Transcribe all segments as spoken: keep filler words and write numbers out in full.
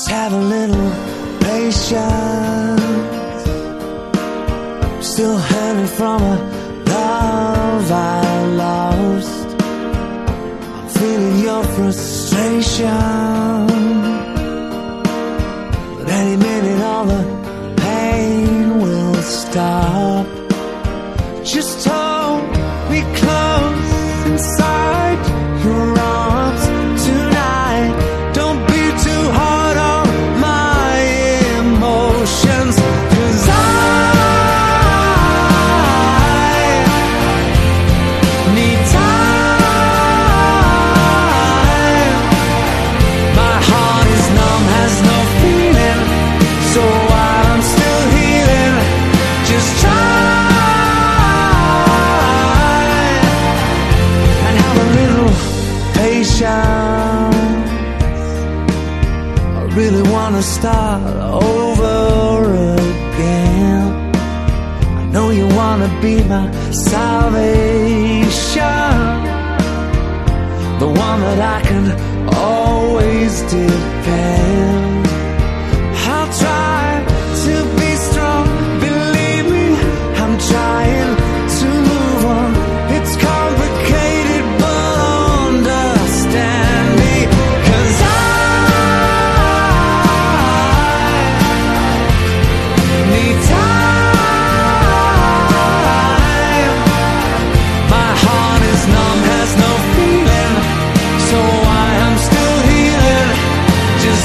have a little patience. I'm still hurting from a love I lost. I'm feeling your frustration, but any minute all the pain will stop. Just hold me close inside your arms tonight. Don't be too hard on my emotions, 'cause I need time. My heart is numb, has no feeling, so while I'm still healing, just try and have a little patience. I really wanna start over again. I know you wanna be my salvation, the one that I can always depend. I'll try to be strong, believe me, I'm trying to move on. It's complicated, but understand me, 'cause I need time. My heart is numb, has no feeling, so I am still healing. Just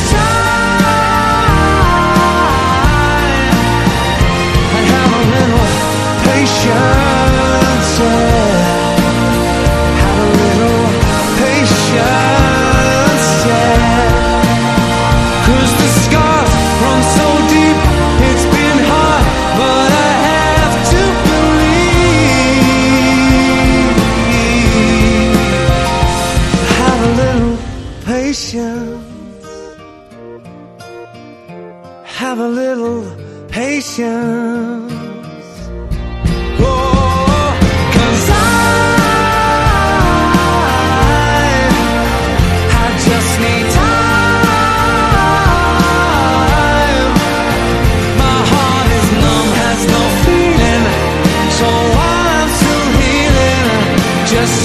time and have a little patience, yeah. Have a little patience, yeah. 'Cause the scars run so deep, it's been hard, but I have to believe. Have a little patience. Have a little patience. Oh, 'cause I, I just need time. My heart is numb, has no feeling, so I'm still healing. Just